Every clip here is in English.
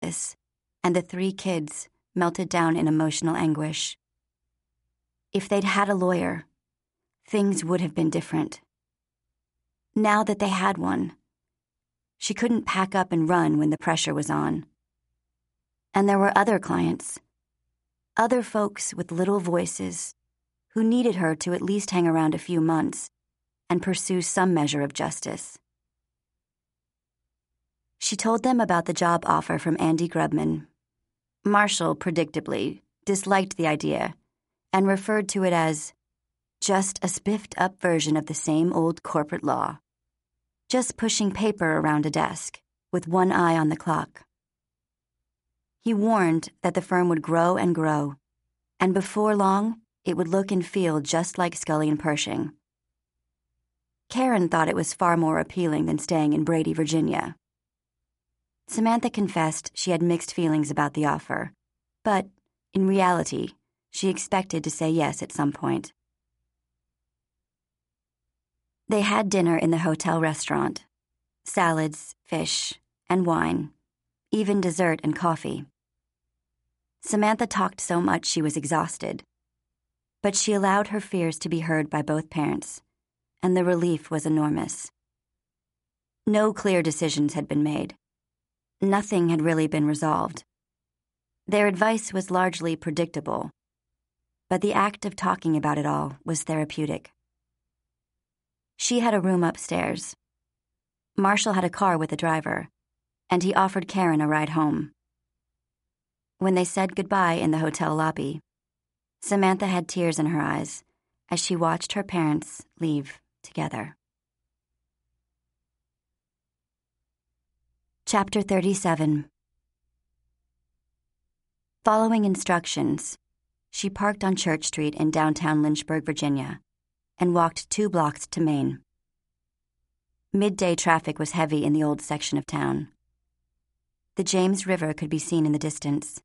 office, and the 3 kids melted down in emotional anguish. If they'd had a lawyer, things would have been different. Now that they had one, she couldn't pack up and run when the pressure was on. And there were other clients, other folks with little voices who needed her to at least hang around a few months and pursue some measure of justice. She told them about the job offer from Andy Grubman. Marshall, predictably, disliked the idea and referred to it as just a spiffed-up version of the same old corporate law, just pushing paper around a desk with one eye on the clock. He warned that the firm would grow and grow, and before long, it would look and feel just like Scully and Pershing. Karen thought it was far more appealing than staying in Brady, Virginia. Samantha confessed she had mixed feelings about the offer, but, in reality, she expected to say yes at some point. They had dinner in the hotel restaurant. Salads, fish, and wine, even dessert and coffee. Samantha talked so much she was exhausted, but she allowed her fears to be heard by both parents, and the relief was enormous. No clear decisions had been made. Nothing had really been resolved. Their advice was largely predictable, but the act of talking about it all was therapeutic. She had a room upstairs. Marshall had a car with a driver, and he offered Karen a ride home. When they said goodbye in the hotel lobby, Samantha had tears in her eyes as she watched her parents leave together. Chapter 37. Following instructions, she parked on Church Street in downtown Lynchburg, Virginia, and walked 2 blocks to Main. Midday traffic was heavy in the old section of town. The James River could be seen in the distance.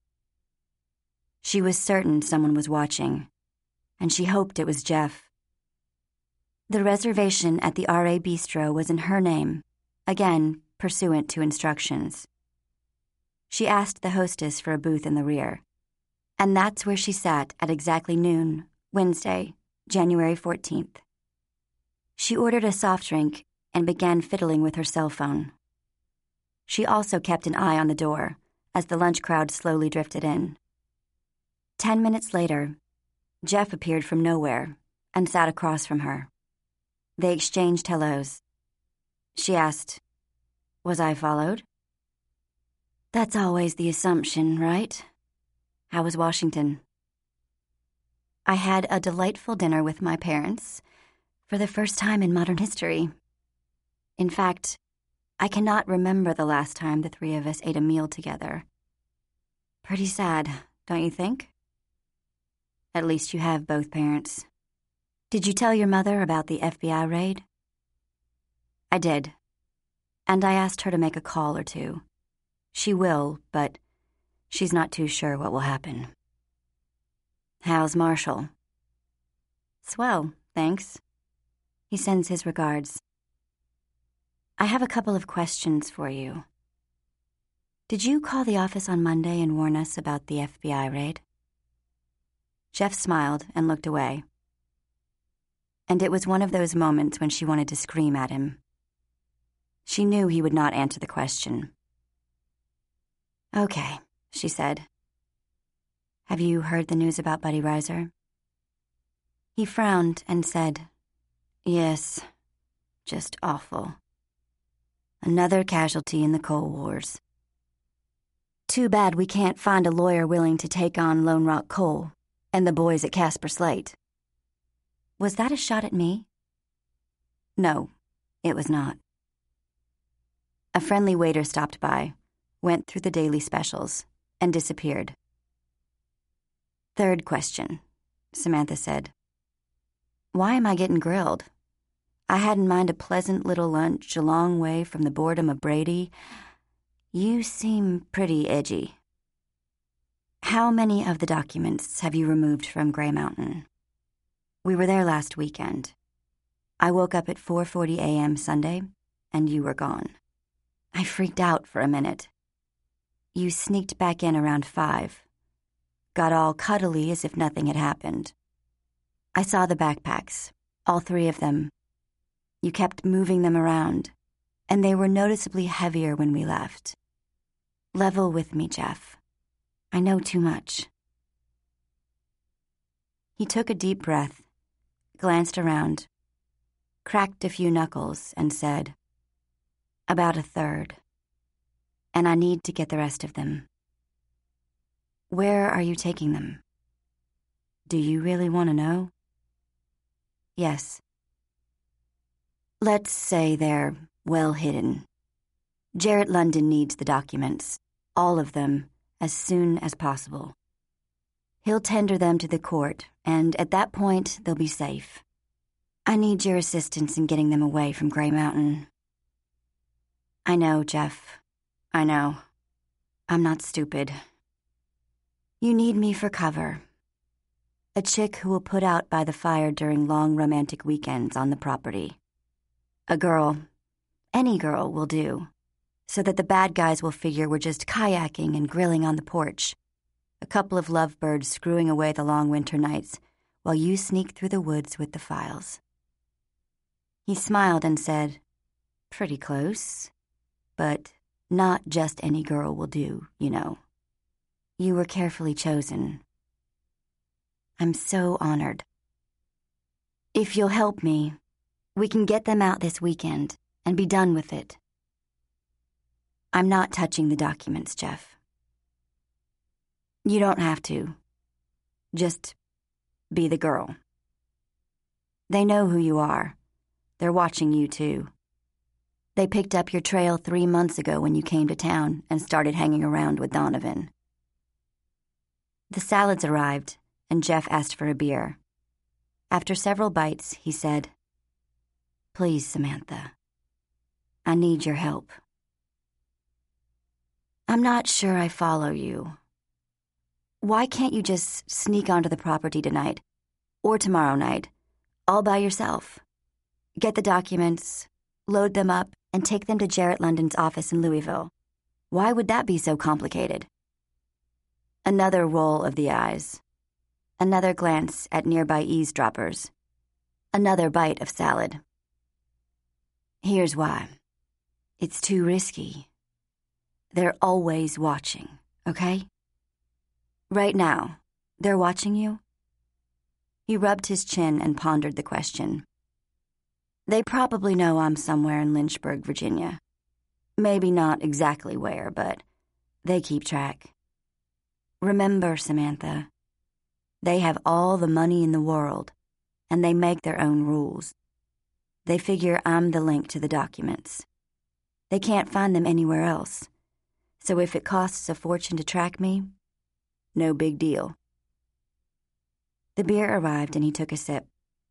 She was certain someone was watching, and she hoped it was Jeff. The reservation at the RA Bistro was in her name, again pursuant to instructions. She asked the hostess for a booth in the rear, and that's where she sat at exactly noon, Wednesday, January 14th. She ordered a soft drink and began fiddling with her cell phone. She also kept an eye on the door as the lunch crowd slowly drifted in. 10 minutes later, Jeff appeared from nowhere and sat across from her. They exchanged hellos. She asked, "Was I followed?" "That's always the assumption, right? How was Washington?" "I had a delightful dinner with my parents, for the first time in modern history. In fact, I cannot remember the last time the 3 of us ate a meal together. Pretty sad, don't you think? At least you have both parents. Did you tell your mother about the FBI raid?" "I did. And I asked her to make a call or 2. She will, but she's not too sure what will happen." "How's Marshall?" "Swell, thanks. He sends his regards. I have a couple of questions for you. Did you call the office on Monday and warn us about the FBI raid?" Jeff smiled and looked away. And it was one of those moments when she wanted to scream at him. She knew he would not answer the question. "Okay," she said. "Have you heard the news about Buddy Reiser?" He frowned and said, "Yes, just awful. Another casualty in the Coal Wars. Too bad we can't find a lawyer willing to take on Lone Rock Coal and the boys at Casper Slate." Was that a shot at me? No, it was not. A friendly waiter stopped by, went through the daily specials, and disappeared. "Third question," Samantha said. "Why am I getting grilled? I had in mind a pleasant little lunch a long way from the boredom of Brady. You seem pretty edgy. How many of the documents have you removed from Gray Mountain? We were there last weekend. I woke up at 4:40 a.m. Sunday, and you were gone." I freaked out for a minute. You sneaked back in around 5. Got all cuddly as if nothing had happened. I saw the backpacks, all 3 of them. You kept moving them around, and they were noticeably heavier when we left. Level with me, Jeff. I know too much. He took a deep breath, glanced around, cracked a few knuckles, and said, "About a third. And I need to get the rest of them." "Where are you taking them?" "Do you really want to know?" "Yes." "Let's say they're well hidden. Jarrett London needs the documents, all of them, as soon as possible. He'll tender them to the court, and at that point, they'll be safe. I need your assistance in getting them away from Gray Mountain." "I know, Jeff. I know. I'm not stupid. You need me for cover. A chick who will put out by the fire during long romantic weekends on the property. A girl, any girl will do, so that the bad guys will figure we're just kayaking and grilling on the porch. A couple of lovebirds screwing away the long winter nights while you sneak through the woods with the files." He smiled and said, "Pretty close, but not just any girl will do, you know. You were carefully chosen. I'm so honored. If you'll help me, we can get them out this weekend and be done with it. I'm not touching the documents, Jeff. You don't have to. Just be the girl. They know who you are. They're watching you, too. They picked up your trail 3 months ago when you came to town and started hanging around with Donovan." The salads arrived, and Jeff asked for a beer. After several bites, he said, "Please, Samantha, I need your help. I'm not sure I follow you. Why can't you just sneak onto the property tonight, or tomorrow night, all by yourself? Get the documents, load them up, and take them to Jarrett London's office in Louisville. Why would that be so complicated?" Another roll of the eyes. Another glance at nearby eavesdroppers. Another bite of salad. "Here's why. It's too risky. They're always watching, okay? Right now, they're watching you?" He rubbed his chin and pondered the question. "They probably know I'm somewhere in Lynchburg, Virginia. Maybe not exactly where, but they keep track. Remember, Samantha, they have all the money in the world, and they make their own rules. They figure I'm the link to the documents. They can't find them anywhere else, so if it costs a fortune to track me, no big deal." The beer arrived and he took a sip.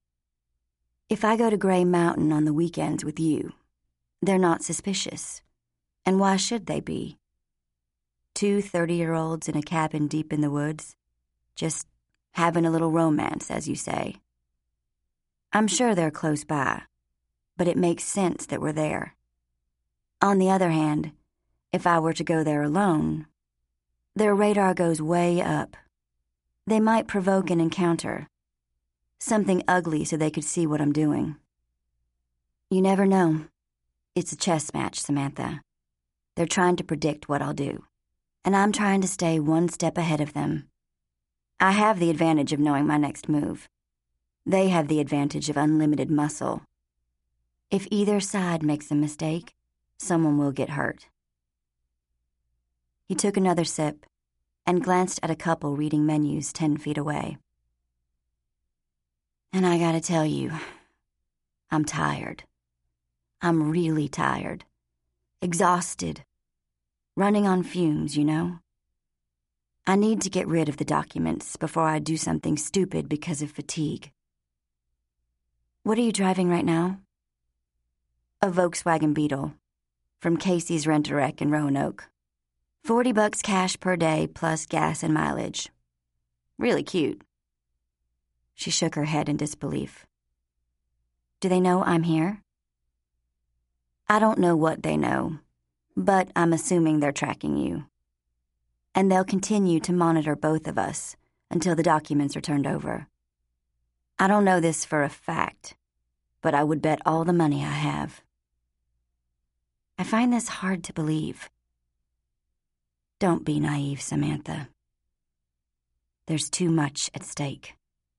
"If I go to Gray Mountain on the weekends with you, they're not suspicious. And why should they be? 2 30-year-olds in a cabin deep in the woods, just having a little romance, as you say. I'm sure they're close by, but it makes sense that we're there. On the other hand, if I were to go there alone, their radar goes way up. They might provoke an encounter, something ugly so they could see what I'm doing. You never know. It's a chess match, Samantha. They're trying to predict what I'll do, and I'm trying to stay one step ahead of them. I have the advantage of knowing my next move. They have the advantage of unlimited muscle. If either side makes a mistake, someone will get hurt." He took another sip and glanced at a couple reading menus 10 feet away. "And I gotta tell you, I'm tired. I'm really tired. Exhausted. Running on fumes, you know? I need to get rid of the documents before I do something stupid because of fatigue." "What are you driving right now?" "A Volkswagen Beetle from Casey's Rent-A-Wreck in Roanoke. $40 cash per day plus gas and mileage. Really cute." She shook her head in disbelief. "Do they know I'm here?" "I don't know what they know, but I'm assuming they're tracking you. and they'll continue to monitor both of us until the documents are turned over. I don't know this for a fact, but I would bet all the money I have. I find this hard to believe. Don't be naive, Samantha. There's too much at stake.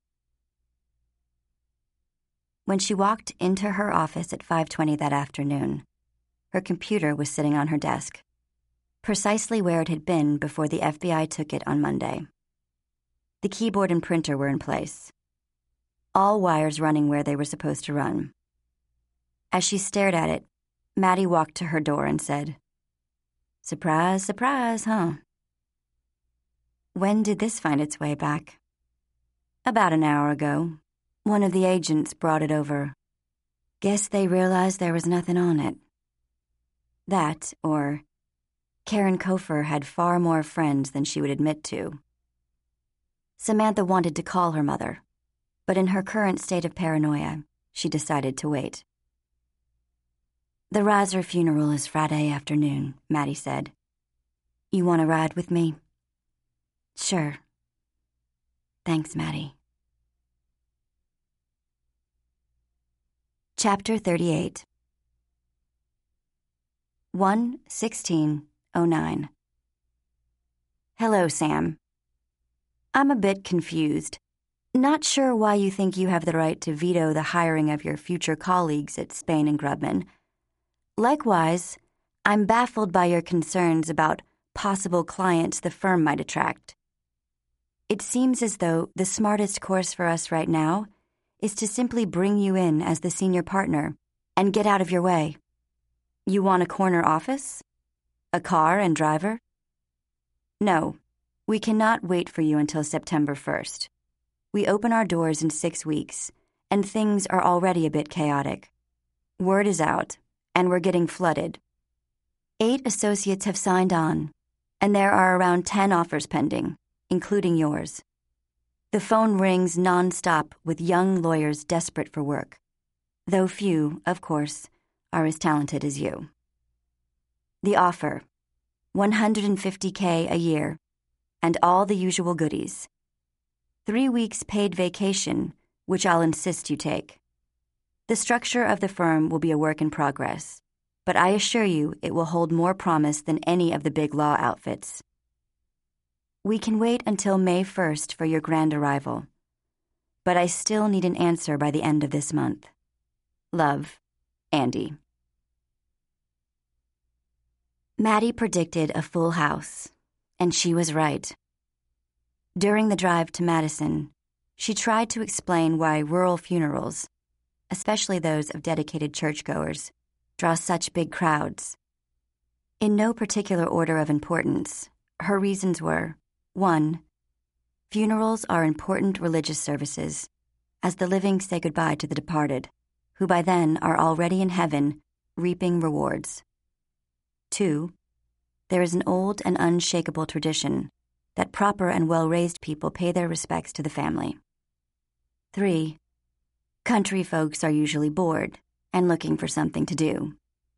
When she walked into her office at 5:20 that afternoon, her computer was sitting on her desk, precisely where it had been before the FBI took it on Monday. The keyboard and printer were in place, all wires running where they were supposed to run. As she stared at it, Maddie walked to her door and said, "Surprise, surprise, huh?" "When did this find its way back?" "About an hour ago. One of the agents brought it over. Guess they realized there was nothing on it." That, or Karen Kofer had far more friends than she would admit to. Samantha wanted to call her mother, but in her current state of paranoia, she decided to wait. "The Reiser funeral is Friday afternoon," Maddie said. "You want to ride with me?" "Sure. Thanks, Maddie." Chapter 38. 1/16/09. Hello, Sam. I'm a bit confused. Not sure why you think you have the right to veto the hiring of your future colleagues at Spain and Grubman. Likewise, I'm baffled by your concerns about possible clients the firm might attract. It seems as though the smartest course for us right now is to simply bring you in as the senior partner and get out of your way. You want a corner office? A car and driver? No, we cannot wait for you until September 1st. We open our doors in 6 weeks, and things are already a bit chaotic. Word is out, and we're getting flooded. 8 associates have signed on, and there are around 10 offers pending, including yours. The phone rings nonstop with young lawyers desperate for work, though few, of course, are as talented as you. The offer, $150K a year, and all the usual goodies. 3 weeks paid vacation, which I'll insist you take. The structure of the firm will be a work in progress, but I assure you it will hold more promise than any of the big law outfits. We can wait until May 1st for your grand arrival, but I still need an answer by the end of this month. Love, Andy. Maddie predicted a full house, and she was right. During the drive to Madison, she tried to explain why rural funerals, especially those of dedicated churchgoers, draw such big crowds. In no particular order of importance, her reasons were: 1. Funerals are important religious services, as the living say goodbye to the departed, who by then are already in heaven, reaping rewards. 2. There is an old and unshakable tradition that proper and well-raised people pay their respects to the family. 3. Country folks are usually bored and looking for something to do.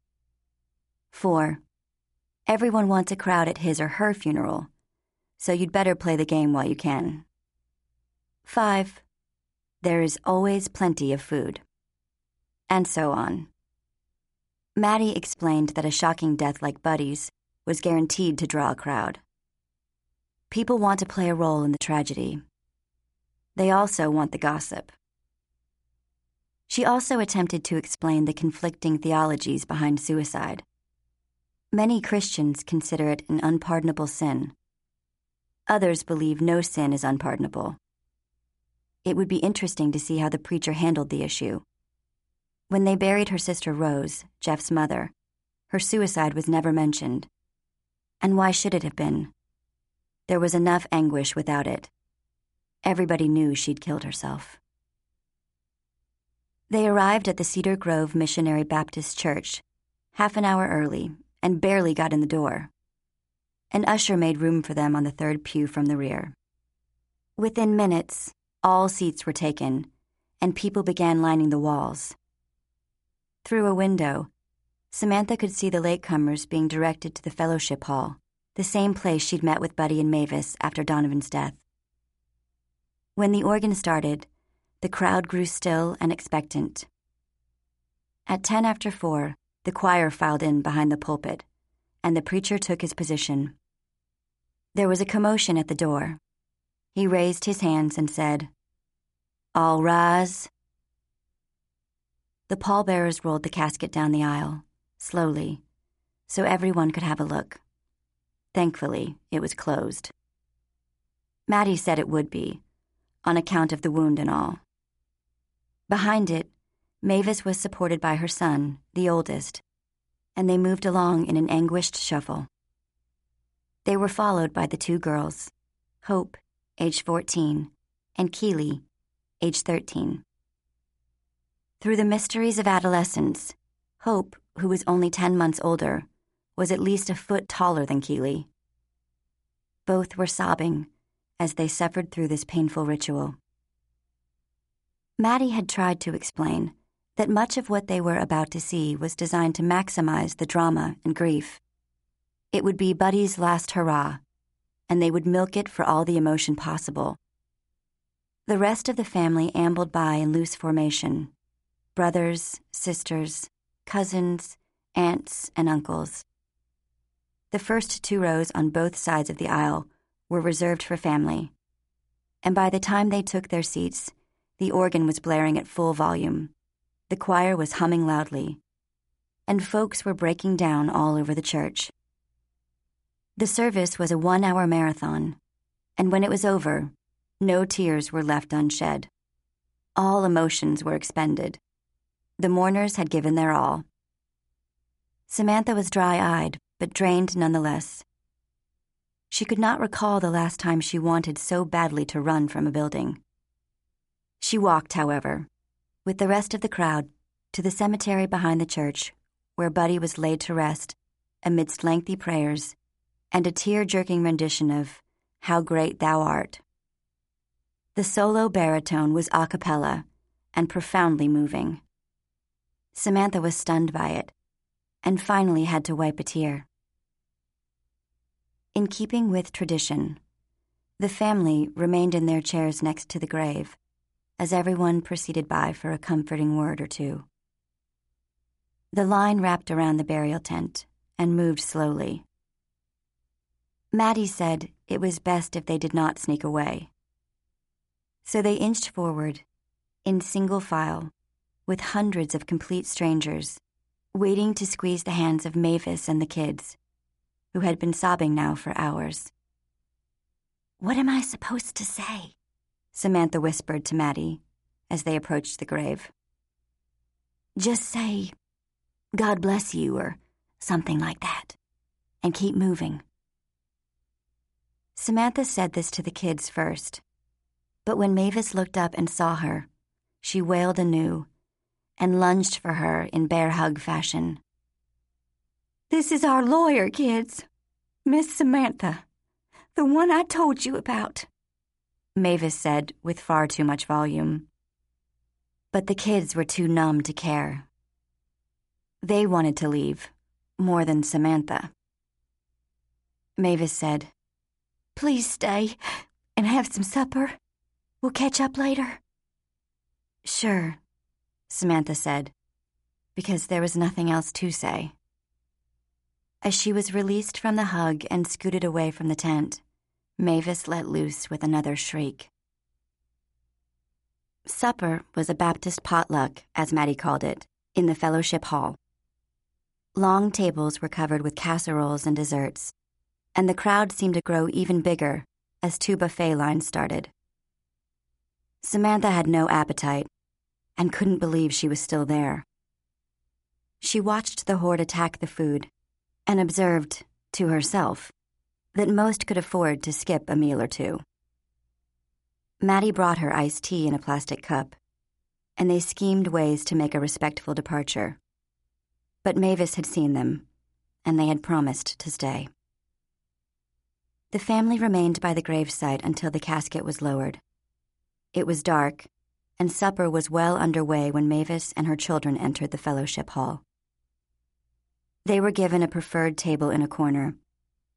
4. Everyone wants a crowd at his or her funeral, so you'd better play the game while you can. 5. There is always plenty of food. And so on. Maddie explained that a shocking death like Buddy's was guaranteed to draw a crowd. People want to play a role in the tragedy. They also want the gossip. She also attempted to explain the conflicting theologies behind suicide. Many Christians consider it an unpardonable sin. Others believe no sin is unpardonable. It would be interesting to see how the preacher handled the issue. When they buried her sister Rose, Jeff's mother, her suicide was never mentioned. And why should it have been? There was enough anguish without it. Everybody knew she'd killed herself. They arrived at the Cedar Grove Missionary Baptist Church half an hour early and barely got in the door. An usher made room for them on the third pew from the rear. Within minutes, all seats were taken, and people began lining the walls. Through a window, Samantha could see the latecomers being directed to the fellowship hall, the same place she'd met with Buddy and Mavis after Donovan's death. When the organ started, the crowd grew still and expectant. At 4:10, the choir filed in behind the pulpit, and the preacher took his position. There was a commotion at the door. He raised his hands and said, "All rise." The pallbearers rolled the casket down the aisle, slowly, so everyone could have a look. Thankfully, it was closed. Maddie said it would be, on account of the wound and all. Behind it, Mavis was supported by her son, the oldest, and they moved along in an anguished shuffle. They were followed by the two girls, Hope, age 14, and Keely, age 13. Through the mysteries of adolescence, Hope, who was only 10 months older, was at least a foot taller than Keely. Both were sobbing as they suffered through this painful ritual. Maddie had tried to explain that much of what they were about to see was designed to maximize the drama and grief. It would be Buddy's last hurrah, and they would milk it for all the emotion possible. The rest of the family ambled by in loose formation: brothers, sisters, cousins, aunts, and uncles. The first 2 rows on both sides of the aisle were reserved for family, and by the time they took their seats, the organ was blaring at full volume, the choir was humming loudly, and folks were breaking down all over the church. The service was a 1-hour marathon, and when it was over, no tears were left unshed. All emotions were expended. The mourners had given their all. Samantha was dry-eyed, but drained nonetheless. She could not recall the last time she wanted so badly to run from a building. She walked, however, with the rest of the crowd, to the cemetery behind the church, where Buddy was laid to rest amidst lengthy prayers and a tear-jerking rendition of "How Great Thou Art." The solo baritone was a cappella and profoundly moving. Samantha was stunned by it, and finally had to wipe a tear. In keeping with tradition, the family remained in their chairs next to the grave, as everyone proceeded by for a comforting word or two. The line wrapped around the burial tent and moved slowly. Maddie said it was best if they did not sneak away. So they inched forward, in single file, with hundreds of complete strangers, waiting to squeeze the hands of Mavis and the kids, who had been sobbing now for hours. "What am I supposed to say?" Samantha whispered to Maddie as they approached the grave. "Just say, 'God bless you,' or something like that, and keep moving." Samantha said this to the kids first, but when Mavis looked up and saw her, she wailed anew and lunged for her in bear hug fashion. "This is our lawyer, kids. Miss Samantha, the one I told you about," Mavis said with far too much volume. But the kids were too numb to care. They wanted to leave, more than Samantha. Mavis said, "Please stay and have some supper. We'll catch up later." "Sure," Samantha said, because there was nothing else to say. As she was released from the hug and scooted away from the tent, Mavis let loose with another shriek. Supper was a Baptist potluck, as Maddie called it, in the fellowship hall. Long tables were covered with casseroles and desserts, and the crowd seemed to grow even bigger as 2 buffet lines started. Samantha had no appetite and couldn't believe she was still there. She watched the horde attack the food and observed, to herself, that most could afford to skip a meal or 2. Maddie brought her iced tea in a plastic cup, and they schemed ways to make a respectful departure. But Mavis had seen them, and they had promised to stay. The family remained by the gravesite until the casket was lowered. It was dark, and supper was well underway when Mavis and her children entered the fellowship hall. They were given a preferred table in a corner,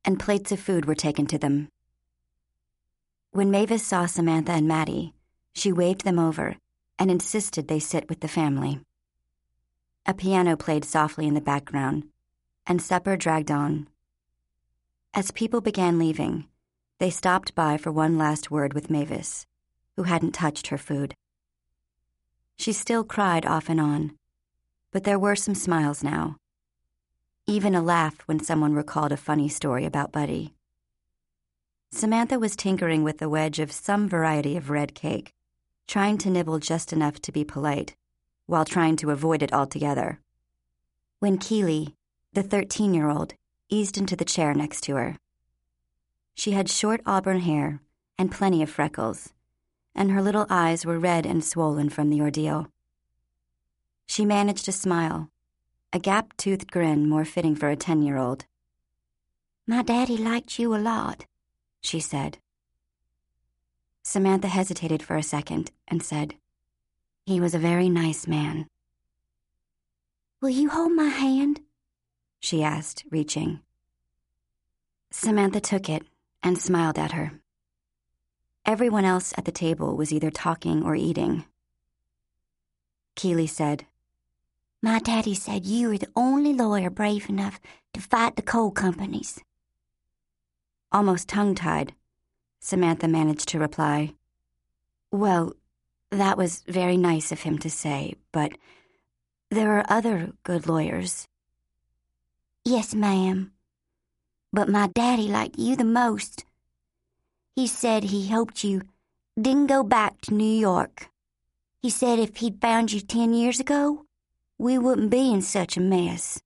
and plates of food were taken to them. When Mavis saw Samantha and Maddie, she waved them over and insisted they sit with the family. A piano played softly in the background, and supper dragged on. As people began leaving, they stopped by for one last word with Mavis, who hadn't touched her food. She still cried off and on, but there were some smiles now. Even a laugh when someone recalled a funny story about Buddy. Samantha was tinkering with a wedge of some variety of red cake, trying to nibble just enough to be polite, while trying to avoid it altogether, when Keely, the 13-year-old, eased into the chair next to her. She had short auburn hair and plenty of freckles, and her little eyes were red and swollen from the ordeal. She managed a smile, a gap-toothed grin more fitting for a 10-year-old. "My daddy liked you a lot," she said. Samantha hesitated for a second and said, "He was a very nice man." "Will you hold my hand?" she asked, reaching. Samantha took it and smiled at her. Everyone else at the table was either talking or eating. Keely said, "My daddy said you were the only lawyer brave enough to fight the coal companies." Almost tongue-tied, Samantha managed to reply, "Well, that was very nice of him to say, but there are other good lawyers." "Yes, ma'am. But my daddy liked you the most. He said he hoped you didn't go back to New York. He said if he'd found you 10 years ago, we wouldn't be in such a mess."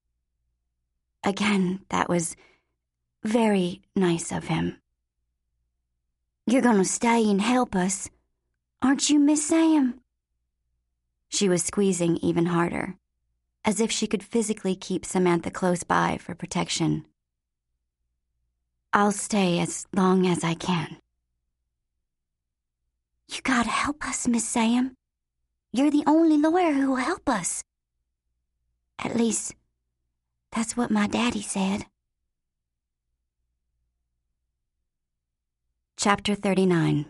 Again, that was very nice of him. "You're gonna stay and help us, aren't you, Miss Sam?" She was squeezing even harder, as if she could physically keep Samantha close by for protection. "I'll stay as long as I can." "You gotta help us, Miss Sam. You're the only lawyer who will help us. At least, that's what my daddy said." Chapter 39.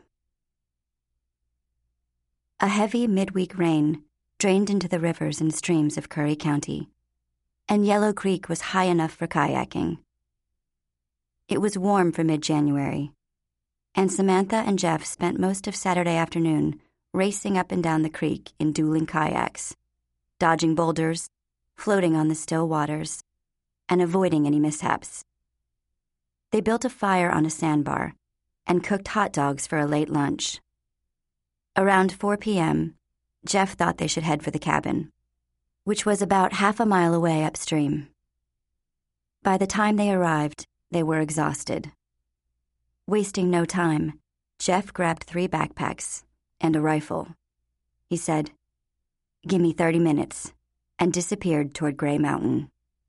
A heavy midweek rain drained into the rivers and streams of Curry County, and Yellow Creek was high enough for kayaking. It was warm for mid-January, and Samantha and Jeff spent most of Saturday afternoon racing up and down the creek in dueling kayaks, dodging boulders, floating on the still waters, and avoiding any mishaps. They built a fire on a sandbar and cooked hot dogs for a late lunch. Around 4 p.m., Jeff thought they should head for the cabin, which was about half a mile away upstream. By the time they arrived, they were exhausted. Wasting no time, Jeff grabbed 3 backpacks and a rifle. He said, "Give me 30 minutes," and disappeared toward Gray Mountain.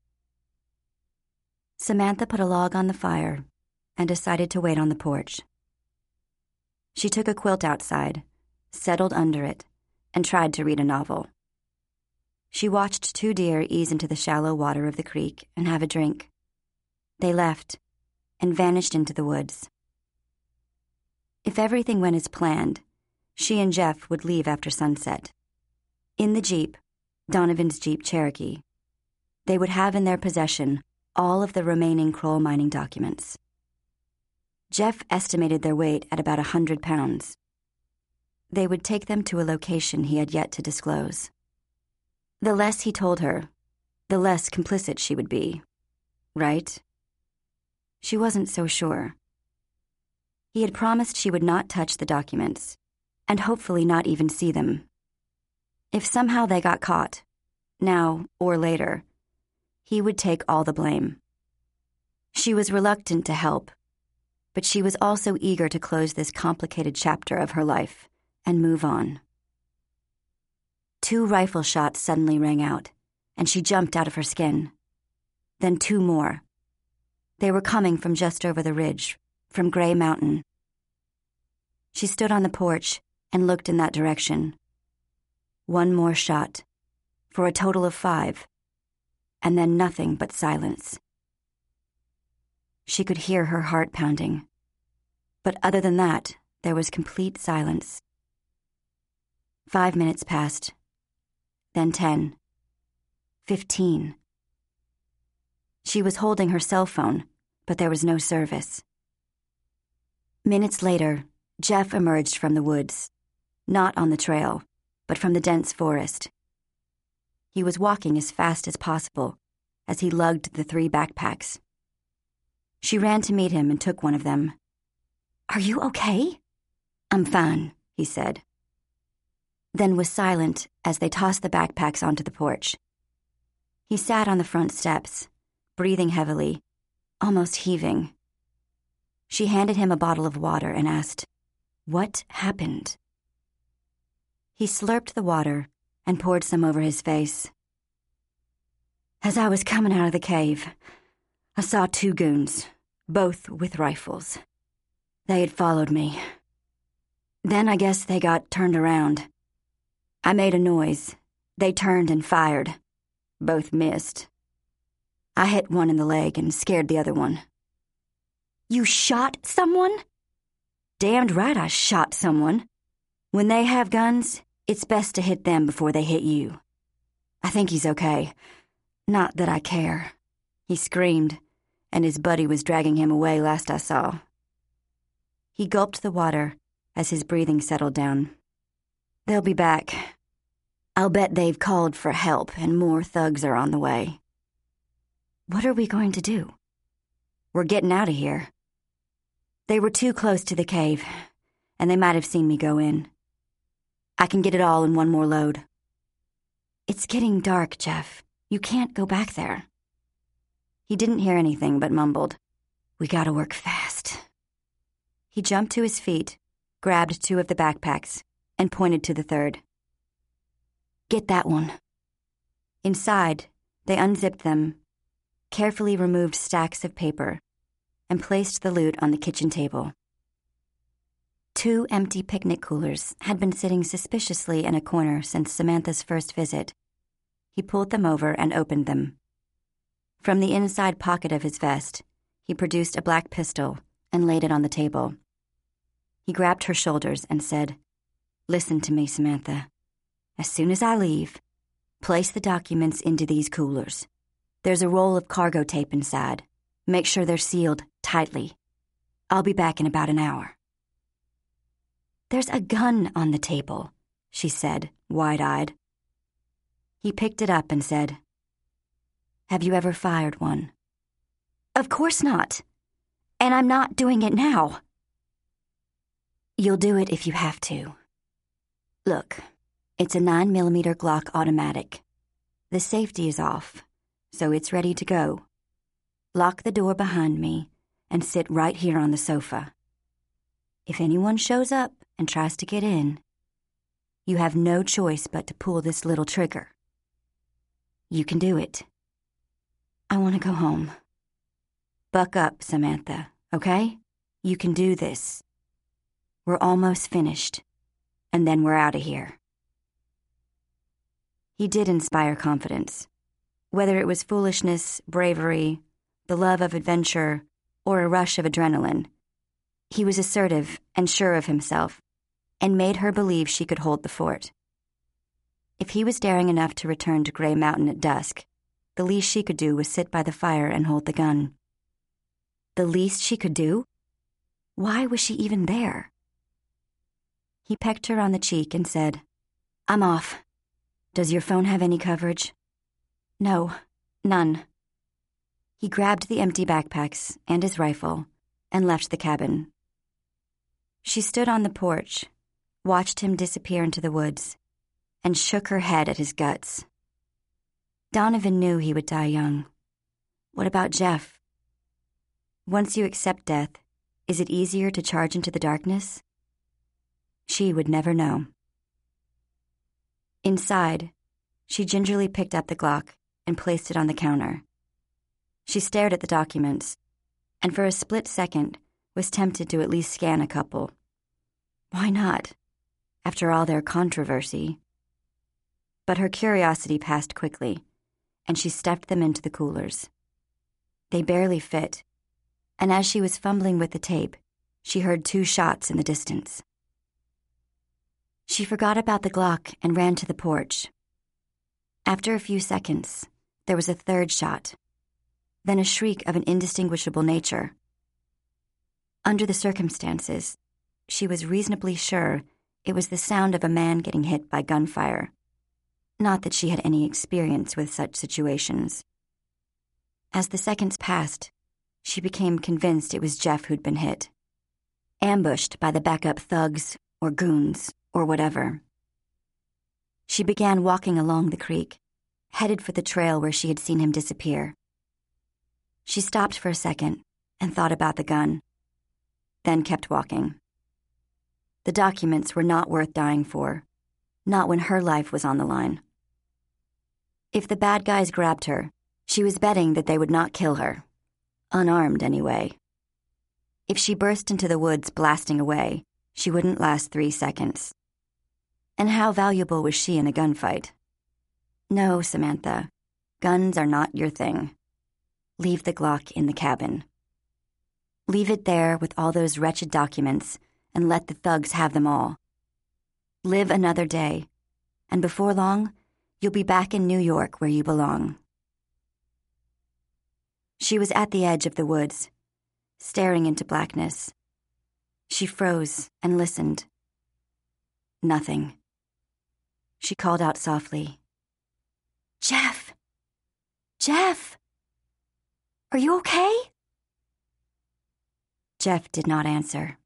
Samantha put a log on the fire and decided to wait on the porch. She took a quilt outside, settled under it, and tried to read a novel. She watched 2 deer ease into the shallow water of the creek and have a drink. They left and vanished into the woods. If everything went as planned, she and Jeff would leave after sunset. In the Jeep, Donovan's Jeep Cherokee, they would have in their possession all of the remaining Kroll mining documents. Jeff estimated their weight at about 100 pounds. They would take them to a location he had yet to disclose. The less he told her, the less complicit she would be, right? She wasn't so sure. He had promised she would not touch the documents, and hopefully not even see them. If somehow they got caught, now or later, he would take all the blame. She was reluctant to help, but she was also eager to close this complicated chapter of her life and move on. 2 rifle shots suddenly rang out, and she jumped out of her skin. Then 2 more. They were coming from just over the ridge, from Gray Mountain. She stood on the porch and looked in that direction. 1 more shot, for a total of 5, and then nothing but silence. She could hear her heart pounding. But other than that, there was complete silence. 5 minutes passed, then 10, 15. She was holding her cell phone, but there was no service. Minutes later, Jeff emerged from the woods, not on the trail, but from the dense forest. He was walking as fast as possible as he lugged the 3 backpacks. She ran to meet him and took one of them. "Are you okay?" "I'm fine," he said. Then was silent as they tossed the backpacks onto the porch. He sat on the front steps, breathing heavily, almost heaving. She handed him a bottle of water and asked, "What happened?" He slurped the water and poured some over his face. "As I was coming out of the cave, I saw 2 goons, both with rifles. They had followed me. Then I guess they got turned around. I made a noise. They turned and fired. Both missed. I hit one in the leg and scared the other one." "You shot someone?" "Damned right I shot someone. When they have guns, it's best to hit them before they hit you. I think he's okay. Not that I care." He screamed, and his buddy was dragging him away last I saw. He gulped the water as his breathing settled down. "They'll be back. I'll bet they've called for help and more thugs are on the way." "What are we going to do?" "We're getting out of here. They were too close to the cave, and they might have seen me go in. I can get it all in one more load." "It's getting dark, Jeff. You can't go back there." He didn't hear anything but mumbled, "We gotta work fast." He jumped to his feet, grabbed 2 of the backpacks, and pointed to the 3rd. "Get that one." Inside, they unzipped them, carefully removed stacks of paper, and placed the loot on the kitchen table. 2 empty picnic coolers had been sitting suspiciously in a corner since Samantha's first visit. He pulled them over and opened them. From the inside pocket of his vest, he produced a black pistol and laid it on the table. He grabbed her shoulders and said, "Listen to me, Samantha. As soon as I leave, place the documents into these coolers. There's a roll of cargo tape inside. Make sure they're sealed tightly. I'll be back in about an hour." "There's a gun on the table," she said, wide-eyed. He picked it up and said, "Have you ever fired one?" "Of course not. And I'm not doing it now." "You'll do it if you have to. Look, it's a 9mm Glock automatic. The safety is off, so it's ready to go. Lock the door behind me and sit right here on the sofa. If anyone shows up and tries to get in, you have no choice but to pull this little trigger. You can do it. I want to go home. Buck up, Samantha, okay? You can do this. We're almost finished, and then we're out of here." He did inspire confidence. Whether it was foolishness, bravery, the love of adventure, or a rush of adrenaline, he was assertive and sure of himself, and made her believe she could hold the fort. If he was daring enough to return to Gray Mountain at dusk, the least she could do was sit by the fire and hold the gun. The least she could do? Why was she even there? He pecked her on the cheek and said, "I'm off. Does your phone have any coverage?" "No, none." He grabbed the empty backpacks and his rifle and left the cabin. She stood on the porch, watched him disappear into the woods, and shook her head at his guts. Donovan knew he would die young. What about Jeff? Once you accept death, is it easier to charge into the darkness? She would never know. Inside, she gingerly picked up the Glock and placed it on the counter. She stared at the documents, and for a split second was tempted to at least scan a couple. Why not? After all their controversy. But her curiosity passed quickly, and she stuffed them into the coolers. They barely fit, and as she was fumbling with the tape, she heard 2 shots in the distance. She forgot about the Glock and ran to the porch. After a few seconds, there was a 3rd shot, then a shriek of an indistinguishable nature. Under the circumstances, she was reasonably sure it was the sound of a man getting hit by gunfire. Not that she had any experience with such situations. As the seconds passed, she became convinced it was Jeff who'd been hit, ambushed by the backup thugs or goons or whatever. She began walking along the creek, headed for the trail where she had seen him disappear. She stopped for a second and thought about the gun, then kept walking. The documents were not worth dying for, not when her life was on the line. If the bad guys grabbed her, she was betting that they would not kill her, unarmed anyway. If she burst into the woods blasting away, she wouldn't last 3 seconds. And how valuable was she in a gunfight? No, Samantha, guns are not your thing. Leave the Glock in the cabin. Leave it there with all those wretched documents and let the thugs have them all. Live another day, and before long, you'll be back in New York where you belong. She was at the edge of the woods, staring into blackness. She froze and listened. Nothing. She called out softly, "Jeff! Jeff! Are you okay?" Jeff did not answer.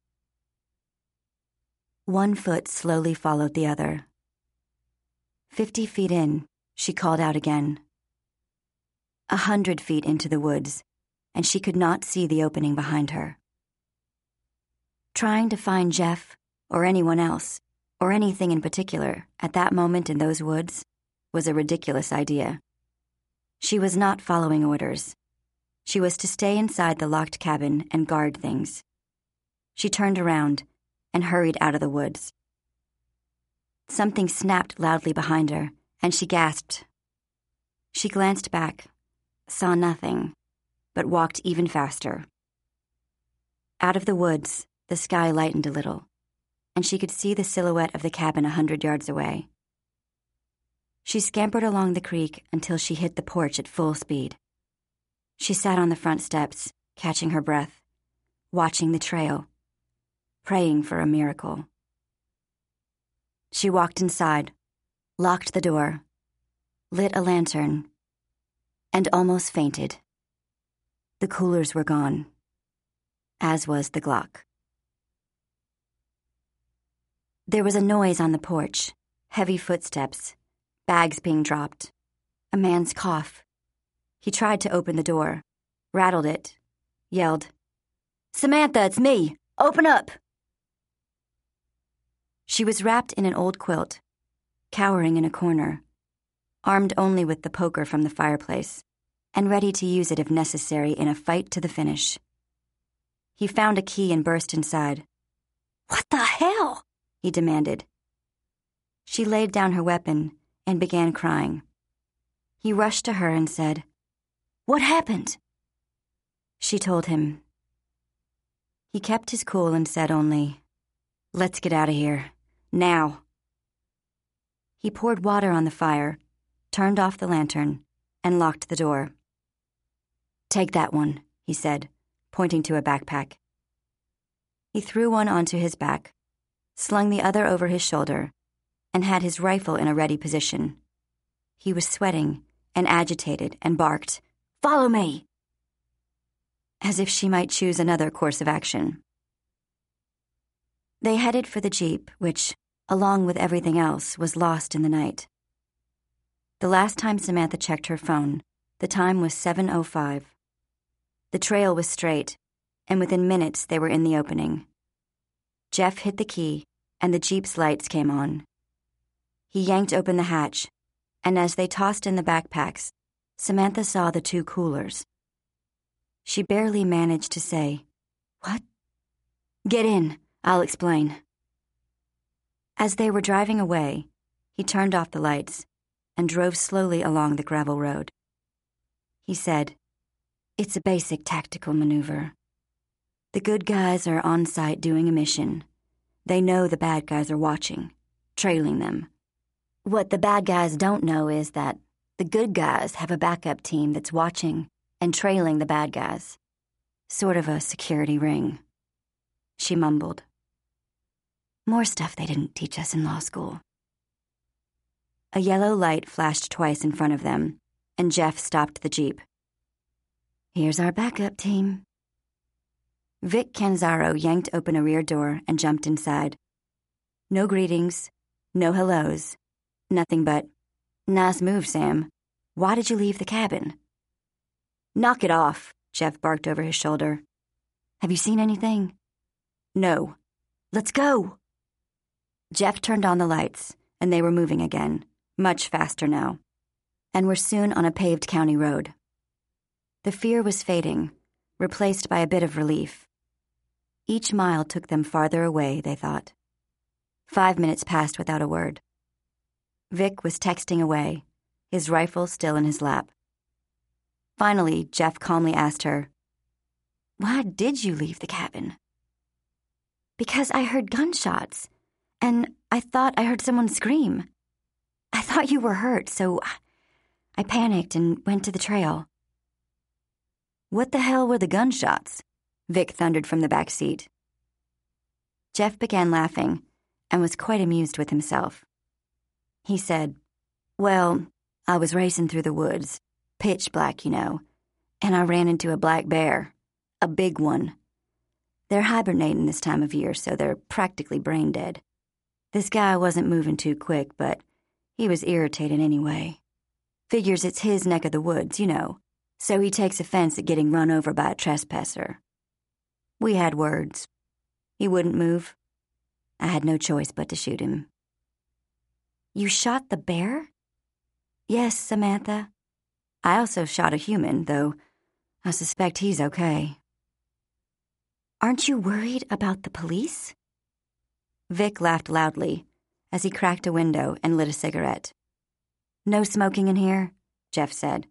1 foot slowly followed the other. 50 feet in, she called out again. 100 feet into the woods, and she could not see the opening behind her. Trying to find Jeff, or anyone else, or anything in particular, at that moment in those woods, was a ridiculous idea. She was not following orders. She was to stay inside the locked cabin and guard things. She turned around and hurried out of the woods. Something snapped loudly behind her, and she gasped. She glanced back, saw nothing, but walked even faster. Out of the woods, the sky lightened a little, and she could see the silhouette of the cabin 100 yards away. She scampered along the creek until she hit the porch at full speed. She sat on the front steps, catching her breath, watching the trail, praying for a miracle. She walked inside, locked the door, lit a lantern, and almost fainted. The coolers were gone, as was the Glock. There was a noise on the porch, heavy footsteps, bags being dropped, a man's cough. He tried to open the door, rattled it, yelled, "Samantha, it's me! Open up!" She was wrapped in an old quilt, cowering in a corner, armed only with the poker from the fireplace, and ready to use it if necessary in a fight to the finish. He found a key and burst inside. "What the hell?" he demanded. She laid down her weapon and began crying. He rushed to her and said, "What happened?" She told him. He kept his cool and said only, "Let's get out of here. Now." He poured water on the fire, turned off the lantern, and locked the door. "Take that one," he said, pointing to a backpack. He threw one onto his back, slung the other over his shoulder, and had his rifle in a ready position. He was sweating and agitated and barked, "Follow me!" as if she might choose another course of action. They headed for the Jeep, which, along with everything else, was lost in the night. The last time Samantha checked her phone, the time was 7:05. The trail was straight, and within minutes they were in the opening. Jeff hit the key, and the Jeep's lights came on. He yanked open the hatch, and as they tossed in the backpacks, Samantha saw the 2 coolers. She barely managed to say, "What?" "Get in, I'll explain." As they were driving away, he turned off the lights and drove slowly along the gravel road. He said, It's a basic tactical maneuver. The good guys are on site doing a mission. They know the bad guys are watching, trailing them. What the bad guys don't know is that the good guys have a backup team that's watching and trailing the bad guys. Sort of a security ring. She mumbled. More stuff they didn't teach us in law school. A yellow light flashed twice in front of them, and Jeff stopped the Jeep. Here's our backup team. Vic Canzaro yanked open a rear door and jumped inside. No greetings, no hellos, nothing but, "Nice move, Sam. Why did you leave the cabin?" "Knock it off," Jeff barked over his shoulder. "Have you seen anything?" "No. Let's go." Jeff turned on the lights, and they were moving again, much faster now, and were soon on a paved county road. The fear was fading, replaced by a bit of relief. Each mile took them farther away, they thought. 5 minutes passed without a word. Vic was texting away, his rifle still in his lap. Finally, Jeff calmly asked her, "Why did you leave the cabin?" "Because I heard gunshots, and I thought I heard someone scream. I thought you were hurt, so I panicked and went to the trail." "What the hell were the gunshots?" Vic thundered from the back seat. Jeff began laughing and was quite amused with himself. He said, "Well, I was racing through the woods, pitch black, and I ran into a black bear, a big one. They're hibernating this time of year, so they're practically brain dead. This guy wasn't moving too quick, but he was irritated anyway. Figures it's his neck of the woods, so he takes offense at getting run over by a trespasser. We had words. He wouldn't move. I had no choice but to shoot him." "You shot the bear?" "Yes, Samantha. I also shot a human, though I suspect he's okay." "Aren't you worried about the police?" Vic laughed loudly as he cracked a window and lit a cigarette. "No smoking in here?" Jeff said.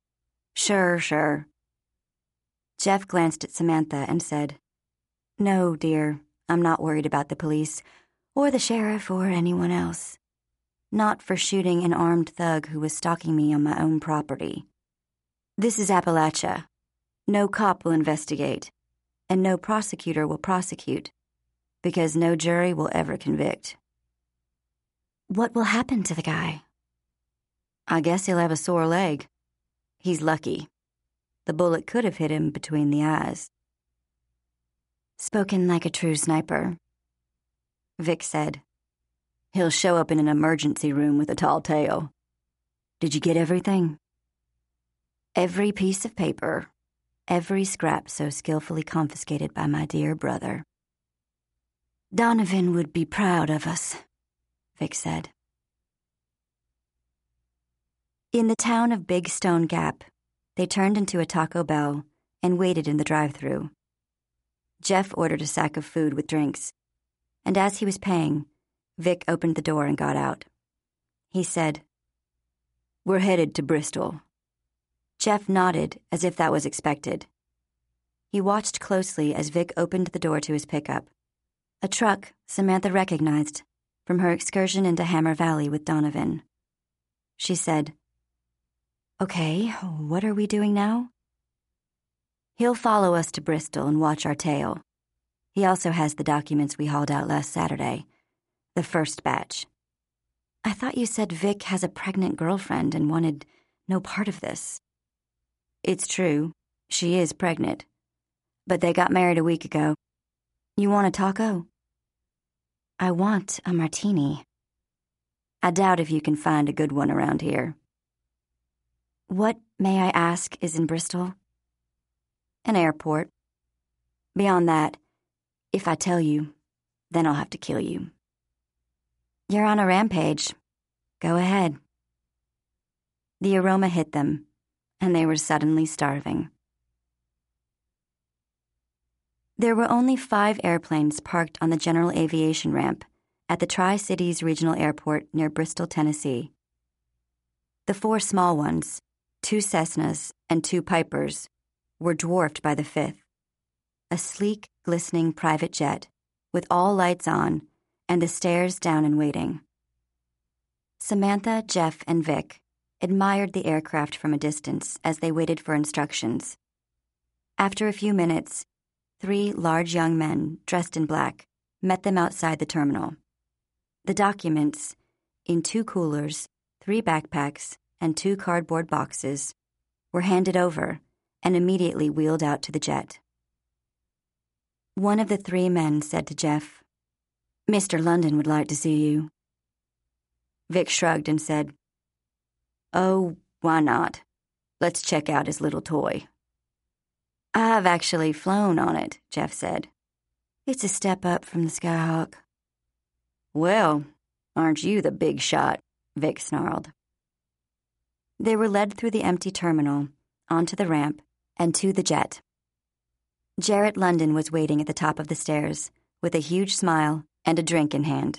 Sure. Jeff glanced at Samantha and said, "No, dear, I'm not worried about the police, or the sheriff, or anyone else. Not for shooting an armed thug who was stalking me on my own property. This is Appalachia. No cop will investigate, and no prosecutor will prosecute, because no jury will ever convict." "What will happen to the guy?" "I guess he'll have a sore leg. He's lucky. The bullet could have hit him between the eyes." "Spoken like a true sniper," Vic said. "He'll show up in an emergency room with a tall tale. Did you get everything?" "Every piece of paper, every scrap so skillfully confiscated by my dear brother." "Donovan would be proud of us," Vic said. In the town of Big Stone Gap, they turned into a Taco Bell and waited in the drive-thru. Jeff ordered a sack of food with drinks, and as he was paying, Vic opened the door and got out. He said, "We're headed to Bristol." Jeff nodded as if that was expected. He watched closely as Vic opened the door to his pickup, a truck Samantha recognized from her excursion into Hammer Valley with Donovan. She said, "Okay, what are we doing now?" "He'll follow us to Bristol and watch our tail. He also has the documents we hauled out last Saturday, the first batch." "I thought you said Vic has a pregnant girlfriend and wanted no part of this." "It's true. She is pregnant. But they got married a week ago. You want a taco?" "I want a martini." "I doubt if you can find a good one around here." "What, may I ask, is in Bristol?" "An airport. Beyond that, if I tell you, then I'll have to kill you." "You're on a rampage. Go ahead." The aroma hit them, and they were suddenly starving. There were only 5 airplanes parked on the general aviation ramp at the Tri-Cities Regional Airport near Bristol, Tennessee. The 4 small ones, 2 Cessnas and 2 Pipers, were dwarfed by the fifth, a sleek, glistening private jet with all lights on and the stairs down and waiting. Samantha, Jeff, and Vic admired the aircraft from a distance as they waited for instructions. After a few minutes, 3 large young men dressed in black met them outside the terminal. The documents, in 2 coolers, 3 backpacks, and 2 cardboard boxes, were handed over and immediately wheeled out to the jet. One of the 3 men said to Jeff, "Mr. London would like to see you." Vic shrugged and said, "Oh, why not? Let's check out his little toy." "I've actually flown on it," Jeff said. "It's a step up from the Skyhawk." "Well, aren't you the big shot?" Vic snarled. They were led through the empty terminal, onto the ramp, and to the jet. Jarrett London was waiting at the top of the stairs with a huge smile and a drink in hand.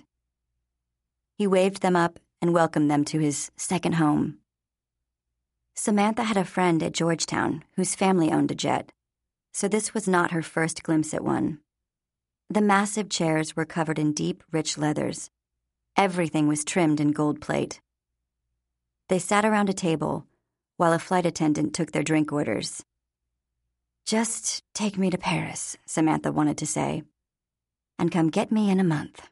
He waved them up and welcomed them to his second home. Samantha had a friend at Georgetown whose family owned a jet, so this was not her first glimpse at one. The massive chairs were covered in deep, rich leathers. Everything was trimmed in gold plate. They sat around a table while a flight attendant took their drink orders. "Just take me to Paris," Samantha wanted to say, "and come get me in a month."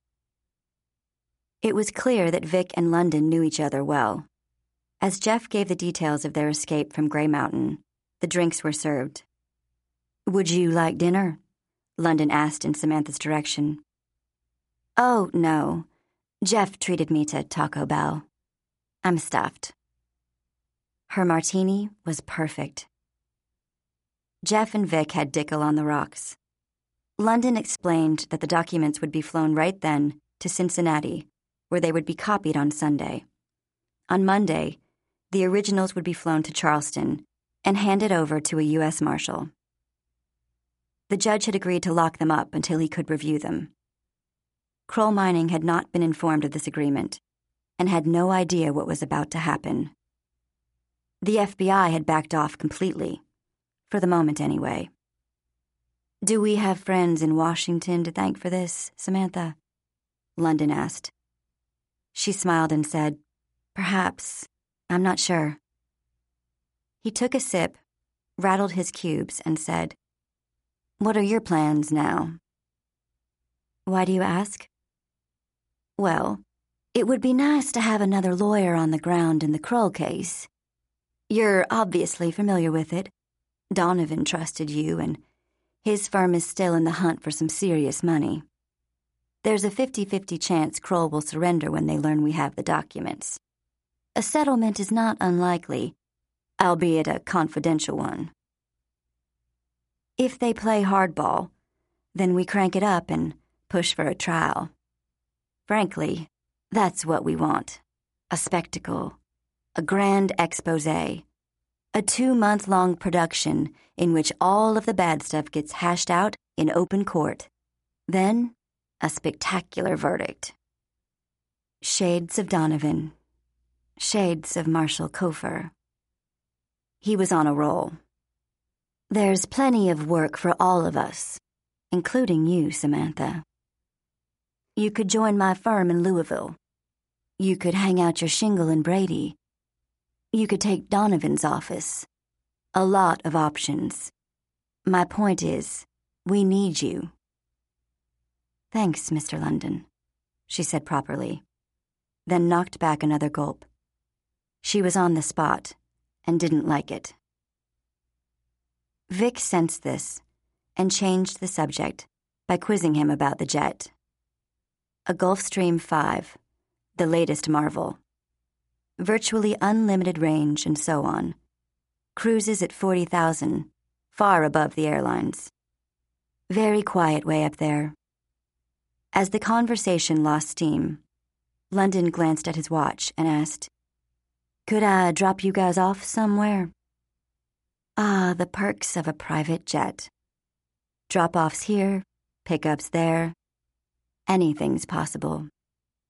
It was clear that Vic and London knew each other well. As Jeff gave the details of their escape from Grey Mountain, the drinks were served. "Would you like dinner?" London asked in Samantha's direction. "Oh, no. Jeff treated me to Taco Bell. I'm stuffed." Her martini was perfect. Jeff and Vic had Dickel on the rocks. London explained that the documents would be flown right then to Cincinnati, where they would be copied on Sunday. On Monday, the originals would be flown to Charleston and handed over to a U.S. Marshal. The judge had agreed to lock them up until he could review them. Kroll Mining had not been informed of this agreement and had no idea what was about to happen. The FBI had backed off completely, for the moment anyway. "Do we have friends in Washington to thank for this, Samantha?" London asked. She smiled and said, "Perhaps. I'm not sure." He took a sip, rattled his cubes, and said, "What are your plans now?" "Why do you ask?" "Well, it would be nice to have another lawyer on the ground in the Kroll case. You're obviously familiar with it. Donovan trusted you, and his firm is still in the hunt for some serious money. There's a 50-50 chance Kroll will surrender when they learn we have the documents. A settlement is not unlikely, albeit a confidential one. If they play hardball, then we crank it up and push for a trial. Frankly, that's what we want. A spectacle, a grand exposé, a 2-month-long production in which all of the bad stuff gets hashed out in open court. Then, a spectacular verdict. Shades of Donovan. Shades of Marshal Kofer." He was on a roll. "There's plenty of work for all of us, including you, Samantha. You could join my firm in Louisville. You could hang out your shingle in Brady. You could take Donovan's office. A lot of options. My point is, we need you." "Thanks, Mr. London," she said properly, then knocked back another gulp. She was on the spot and didn't like it. Vic sensed this and changed the subject by quizzing him about the jet. A Gulfstream 5, the latest marvel. Virtually unlimited range and so on. Cruises at 40,000, far above the airlines. Very quiet way up there. As the conversation lost steam, London glanced at his watch and asked, "Could I drop you guys off somewhere?" Ah, the perks of a private jet. Drop-offs here, pickups there. Anything's possible.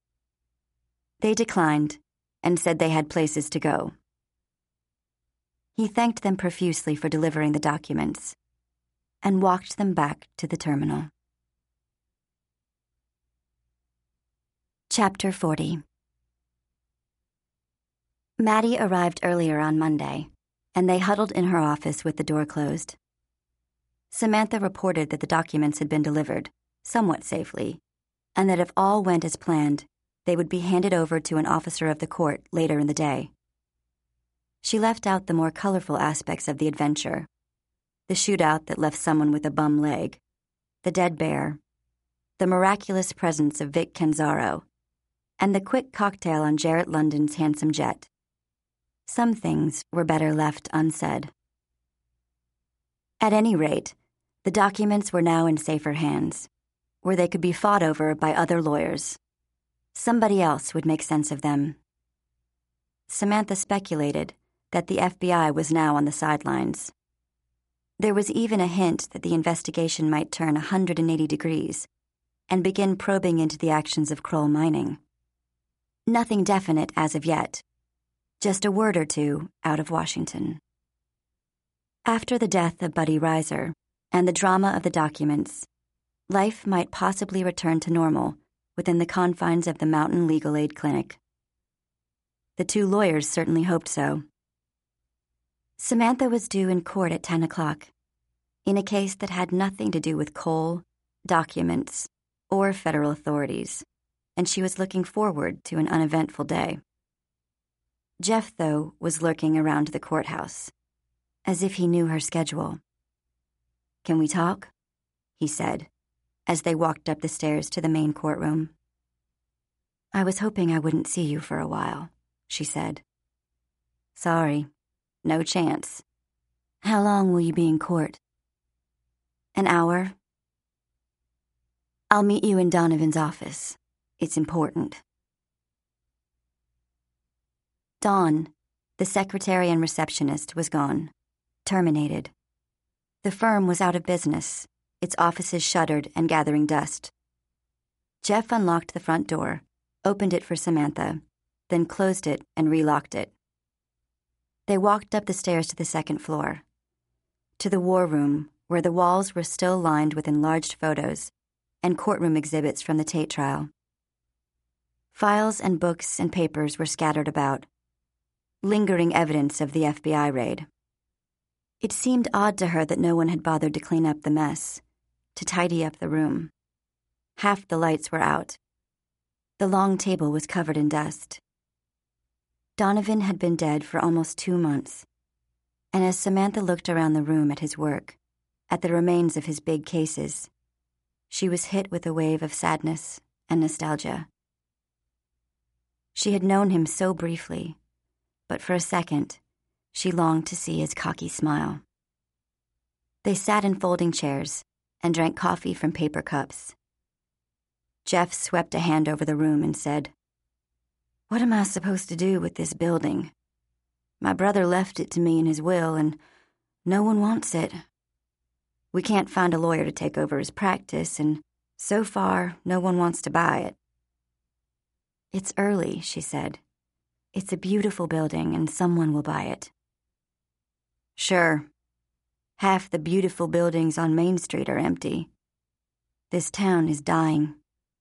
They declined and said they had places to go. He thanked them profusely for delivering the documents and walked them back to the terminal. Chapter 40. Maddie arrived earlier on Monday, and they huddled in her office with the door closed. Samantha reported that the documents had been delivered, somewhat safely, and that if all went as planned, they would be handed over to an officer of the court later in the day. She left out the more colorful aspects of the adventure: the shootout that left someone with a bum leg, the dead bear, the miraculous presence of Vic Canzaro, and the quick cocktail on Jarrett London's handsome jet. Some things were better left unsaid. At any rate, the documents were now in safer hands, where they could be fought over by other lawyers. Somebody else would make sense of them. Samantha speculated that the FBI was now on the sidelines. There was even a hint that the investigation might turn 180 degrees and begin probing into the actions of Kroll Mining. Nothing definite as of yet, just a word or two out of Washington. After the death of Buddy Reiser and the drama of the documents, life might possibly return to normal within the confines of the Mountain Legal Aid Clinic. The two lawyers certainly hoped so. Samantha was due in court at 10 o'clock, in a case that had nothing to do with coal, documents, or federal authorities, and she was looking forward to an uneventful day. Jeff, though, was lurking around the courthouse, as if he knew her schedule. "Can we talk?" he said, as they walked up the stairs to the main courtroom. "I was hoping I wouldn't see you for a while," she said. "Sorry, no chance. How long will you be in court?" "An hour. I'll meet you in Donovan's office. It's important." Dawn, the secretary and receptionist, was gone, terminated. The firm was out of business, its offices shuttered and gathering dust. Jeff unlocked the front door, opened it for Samantha, then closed it and relocked it. They walked up the stairs to the second floor, to the war room where the walls were still lined with enlarged photos and courtroom exhibits from the Tate trial. Files and books and papers were scattered about, lingering evidence of the FBI raid. It seemed odd to her that no one had bothered to clean up the mess, to tidy up the room. Half the lights were out. The long table was covered in dust. Donovan had been dead for almost 2 months, and as Samantha looked around the room at his work, at the remains of his big cases, she was hit with a wave of sadness and nostalgia. She had known him so briefly, but for a second, she longed to see his cocky smile. They sat in folding chairs and drank coffee from paper cups. Jeff swept a hand over the room and said, "What am I supposed to do with this building? My brother left it to me in his will, and no one wants it. We can't find a lawyer to take over his practice, and so far, no one wants to buy it." "It's early," she said. "It's a beautiful building, and someone will buy it." "Sure. Half the beautiful buildings on Main Street are empty. This town is dying."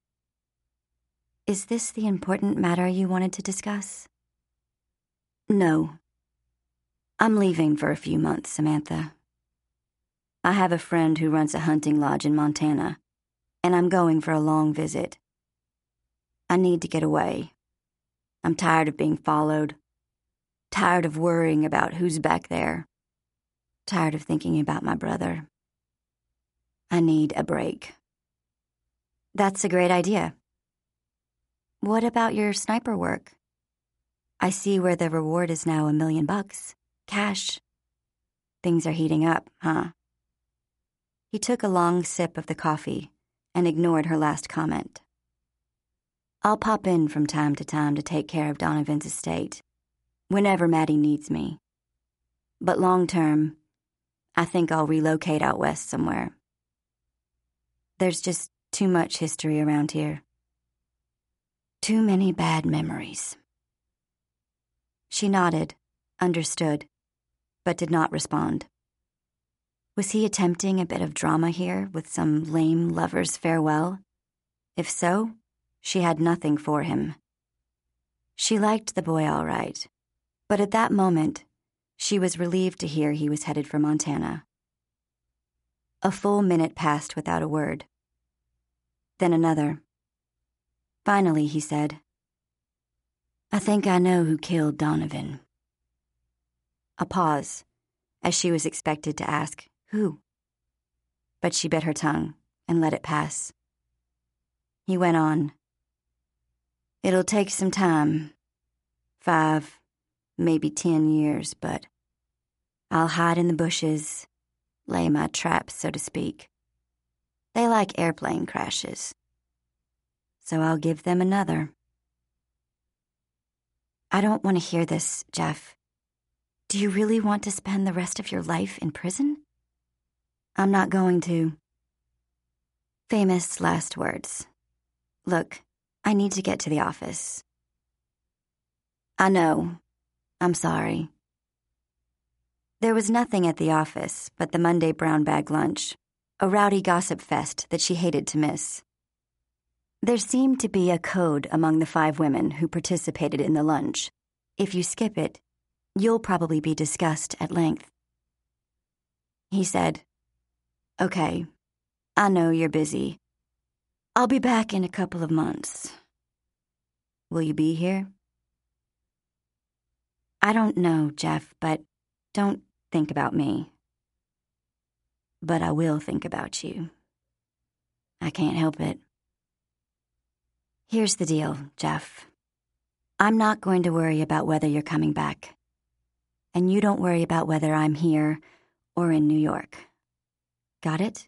"Is this the important matter you wanted to discuss?" "No. I'm leaving for a few months, Samantha. I have a friend who runs a hunting lodge in Montana, and I'm going for a long visit. I need to get away. I'm tired of being followed, tired of worrying about who's back there, tired of thinking about my brother. I need a break." "That's a great idea. What about your sniper work? I see where the reward is now $1 million, cash. Things are heating up, huh?" He took a long sip of the coffee and ignored her last comment. "I'll pop in from time to time to take care of Donovan's estate, whenever Maddie needs me. But long term, I think I'll relocate out west somewhere. There's just too much history around here. Too many bad memories." She nodded, understood. but did not respond. Was he attempting a bit of drama here with some lame lover's farewell? If so, she had nothing for him. She liked the boy all right, but at that moment, she was relieved to hear he was headed for Montana. A full minute passed without a word. Then another. Finally, he said, "I think I know who killed Donovan." A pause, as she was expected to ask, "Who?" But she bit her tongue and let it pass. He went on, "It'll take some time, 5, maybe 10 years, but I'll hide in the bushes, lay my traps, so to speak. They like airplane crashes, so I'll give them another." "I don't want to hear this, Jeff. Do you really want to spend the rest of your life in prison?" "I'm not going to." Famous last words. "Look, I need to get to the office." "I know. I'm sorry." There was nothing at the office but the Monday brown bag lunch, a rowdy gossip fest that she hated to miss. There seemed to be a code among the 5 women who participated in the lunch. If you skip it, you'll probably be discussed at length. He said, "Okay, I know you're busy. I'll be back in a couple of months. Will you be here?" "I don't know, Jeff, but don't think about me." "But I will think about you. I can't help it." "Here's the deal, Jeff. I'm not going to worry about whether you're coming back. And you don't worry about whether I'm here or in New York. Got it?"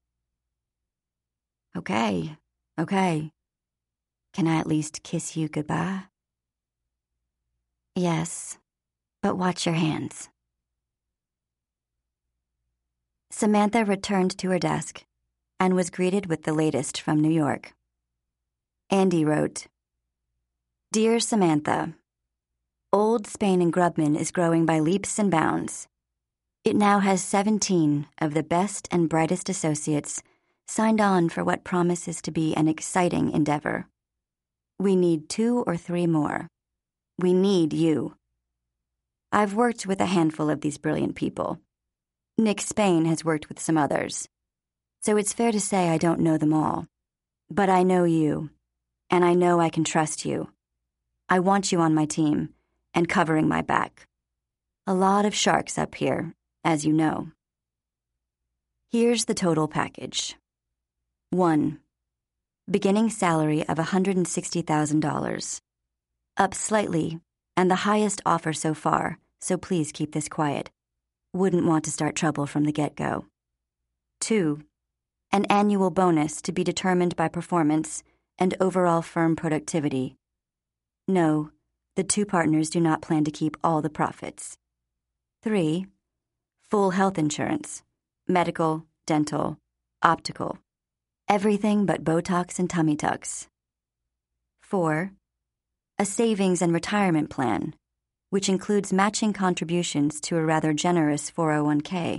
Okay. Can I at least kiss you goodbye?" "Yes, but watch your hands." Samantha returned to her desk and was greeted with the latest from New York. Andy wrote, "Dear Samantha, Old Spain and Grubman is growing by leaps and bounds. It now has 17 of the best and brightest associates signed on for what promises to be an exciting endeavor. We need 2 or 3 more. We need you. I've worked with a handful of these brilliant people. Nick Spain has worked with some others, so it's fair to say I don't know them all. But I know you, and I know I can trust you. I want you on my team and covering my back. A lot of sharks up here, as you know. Here's the total package. 1. Beginning salary of $160,000. Up slightly, and the highest offer so far, so please keep this quiet. Wouldn't want to start trouble from the get-go. 2. An annual bonus to be determined by performance and overall firm productivity. No, the 2 partners do not plan to keep all the profits. 3. Full health insurance, medical, dental, optical. Everything but Botox and tummy tucks. 4. A savings and retirement plan, which includes matching contributions to a rather generous 401k.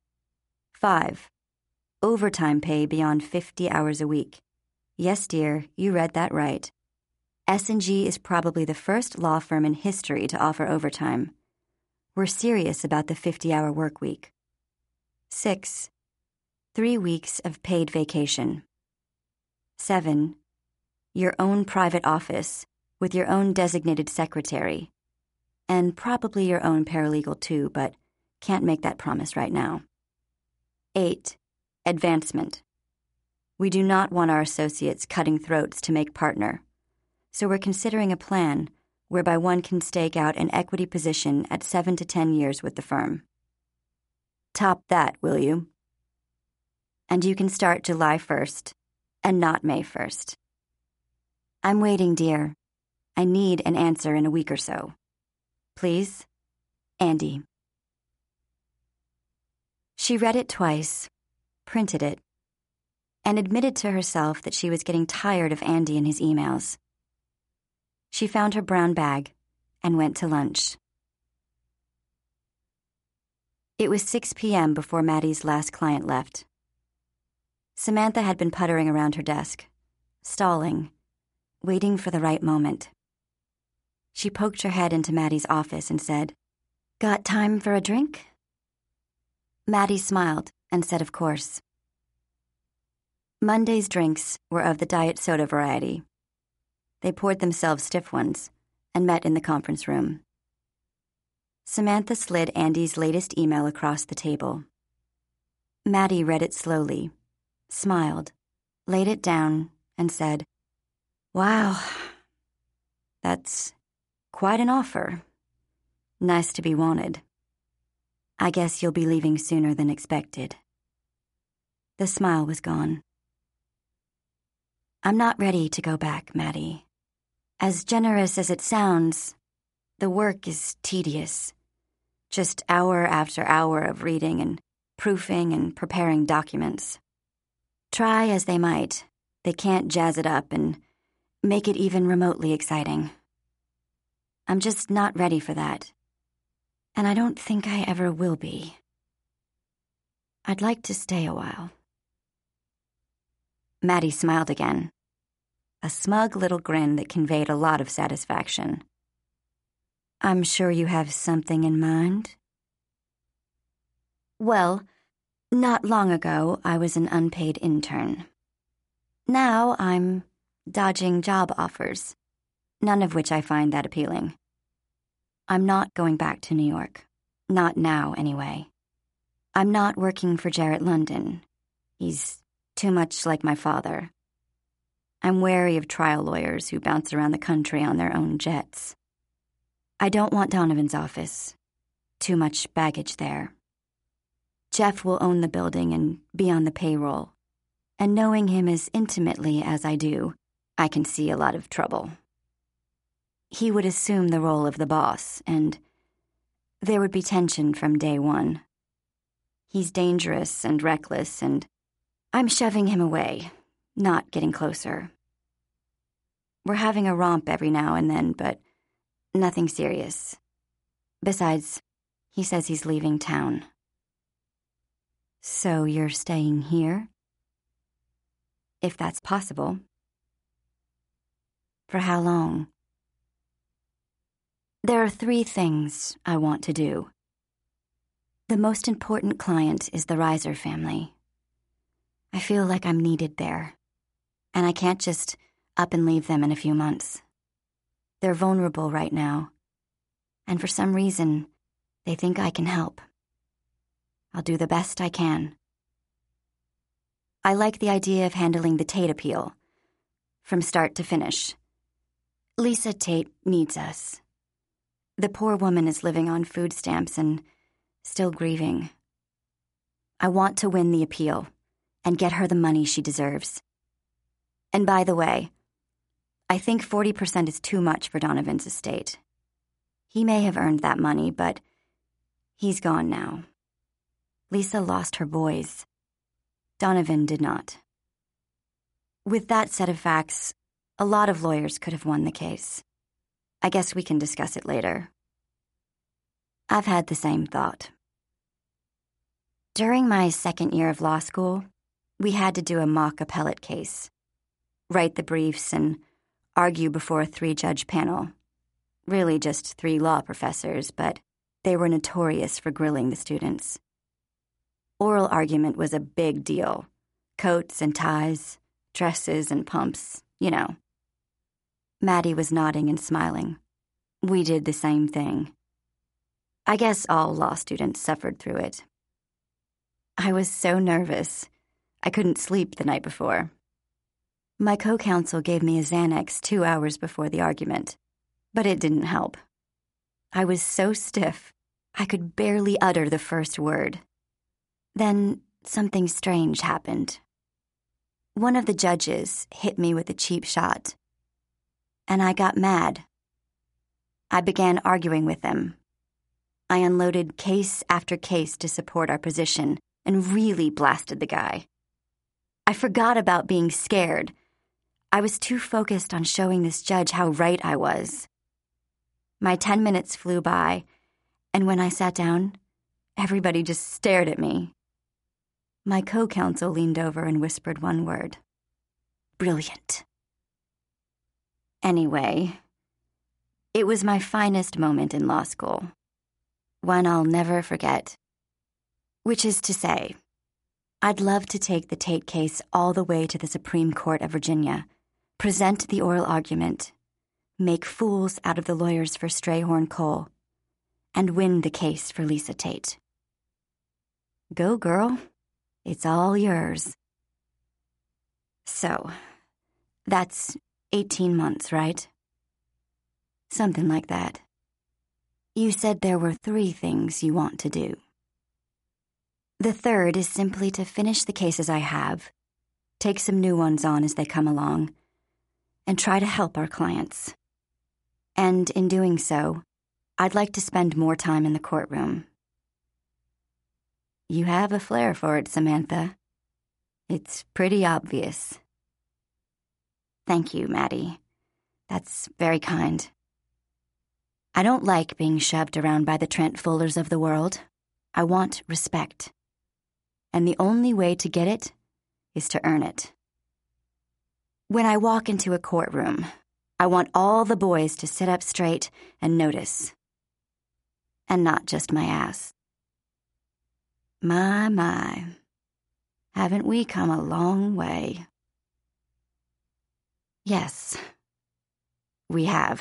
5. Overtime pay beyond 50 hours a week. Yes, dear, you read that right. S&G is probably the first law firm in history to offer overtime. We're serious about the 50-hour work week. 6. 3 weeks of paid vacation. 7. Your own private office with your own designated secretary. And probably your own paralegal too, but can't make that promise right now. 8. Advancement. We do not want our associates cutting throats to make partner, so we're considering a plan whereby one can stake out an equity position at 7 to 10 years with the firm. Top that, will you? And you can start July 1st, and not May 1st. I'm waiting, dear. I need an answer in a week or so. Please, Andy. She read it twice, printed it, and admitted to herself that she was getting tired of Andy and his emails. She found her brown bag and went to lunch. It was 6 p.m. before Maddie's last client left. Samantha had been puttering around her desk, stalling, waiting for the right moment. She poked her head into Maddie's office and said, "Got time for a drink?" Maddie smiled and said, "Of course." Monday's drinks were of the diet soda variety. They poured themselves stiff ones and met in the conference room. Samantha slid Andy's latest email across the table. Maddie read it slowly, smiled, laid it down, and said, "Wow, that's quite an offer. Nice to be wanted. I guess you'll be leaving sooner than expected." The smile was gone. "I'm not ready to go back, Maddie. As generous as it sounds, the work is tedious. Just hour after hour of reading and proofing and preparing documents. Try as they might, they can't jazz it up and make it even remotely exciting. I'm just not ready for that. And I don't think I ever will be. I'd like to stay a while." Maddie smiled again, a smug little grin that conveyed a lot of satisfaction. "I'm sure you have something in mind?" "Well, not long ago I was an unpaid intern. Now I'm dodging job offers, none of which I find that appealing. I'm not going back to New York. Not now, anyway. I'm not working for Jarrett London. He's too much like my father. I'm wary of trial lawyers who bounce around the country on their own jets. I don't want Donovan's office. Too much baggage there. Jeff will own the building and be on the payroll, and knowing him as intimately as I do, I can see a lot of trouble. He would assume the role of the boss, and there would be tension from day one. He's dangerous and reckless, and I'm shoving him away, not getting closer. We're having a romp every now and then, but nothing serious. Besides, he says he's leaving town." "So you're staying here?" "If that's possible." "For how long?" "There are 3 things I want to do. The most important client is the Reiser family. I feel like I'm needed there, and I can't just up and leave them in a few months. They're vulnerable right now, and for some reason, they think I can help. I'll do the best I can. I like the idea of handling the Tate appeal, from start to finish. Lisa Tate needs us. The poor woman is living on food stamps and still grieving. I want to win the appeal and get her the money she deserves. And by the way, I think 40% is too much for Donovan's estate. He may have earned that money, but he's gone now. Lisa lost her boys. Donovan did not. With that set of facts, a lot of lawyers could have won the case. I guess we can discuss it later. I've had the same thought. During my second year of law school, we had to do a mock appellate case, write the briefs, and argue before a 3-judge panel. Really just 3 law professors, but they were notorious for grilling the students. Oral argument was a big deal. Coats and ties, dresses and pumps, you know. Maddie was nodding and smiling. We did the same thing. I guess all law students suffered through it. I was so nervous. I couldn't sleep the night before. My co-counsel gave me a Xanax 2 hours before the argument, but it didn't help. I was so stiff, I could barely utter the first word. Then something strange happened. One of the judges hit me with a cheap shot, and I got mad. I began arguing with them. I unloaded case after case to support our position and really blasted the guy. I forgot about being scared. I was too focused on showing this judge how right I was. My 10 minutes flew by, and when I sat down, Everybody just stared at me. My co-counsel leaned over and whispered one word. Brilliant. Anyway, it was my finest moment in law school. One I'll never forget. Which is to say, I'd love to take the Tate case all the way to the Supreme Court of Virginia, present the oral argument, make fools out of the lawyers for Strayhorn Cole, and win the case for Lisa Tate. Go, girl. It's all yours. So, that's 18 months, right? Something like that. You said there were 3 things you want to do. The third is simply to finish the cases I have, take some new ones on as they come along, and try to help our clients. And in doing so, I'd like to spend more time in the courtroom. You have a flair for it, Samantha. It's pretty obvious. Thank you, Maddie. That's very kind. I don't like being shoved around by the Trent Fullers of the world. I want respect. And the only way to get it is to earn it. When I walk into a courtroom, I want all the boys to sit up straight and notice. And not just my ass. My, haven't we come a long way? Yes, we have.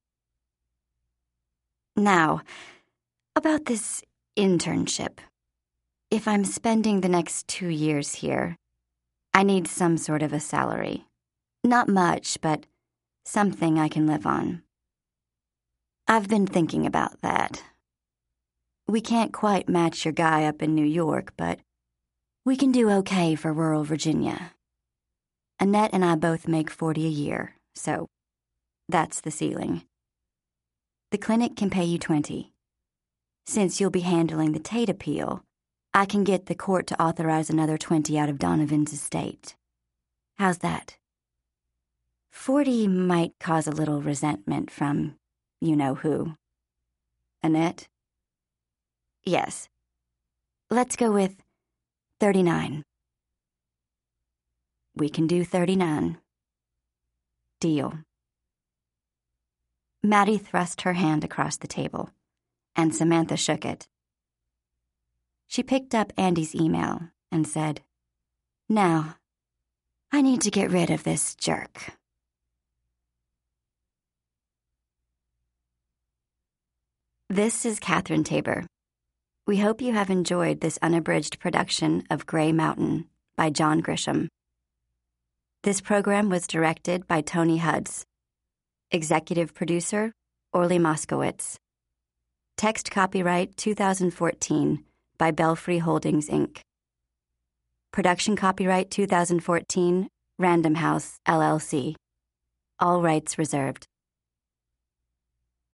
Now, about this internship. If I'm spending the next 2 years here, I need some sort of a salary. Not much, but something I can live on. I've been thinking about that. We can't quite match your guy up in New York, but we can do okay for rural Virginia. Annette and I both make $40 a year, so that's the ceiling. The clinic can pay you $20. Since you'll be handling the Tate appeal, I can get the court to authorize another $20 out of Donovan's estate. How's that? $40 might cause a little resentment from you-know-who. Annette? Yes. Let's go with 39. We can do 39. Deal. Maddie thrust her hand across the table, and Samantha shook it. She picked up Andy's email and said, Now, I need to get rid of this jerk. This is Catherine Tabor. We hope you have enjoyed this unabridged production of Gray Mountain by John Grisham. This program was directed by Tony Hudds. Executive producer, Orly Moskowitz. Text copyright 2014 by Belfry Holdings, Inc. Production copyright 2014, Random House, LLC. All rights reserved.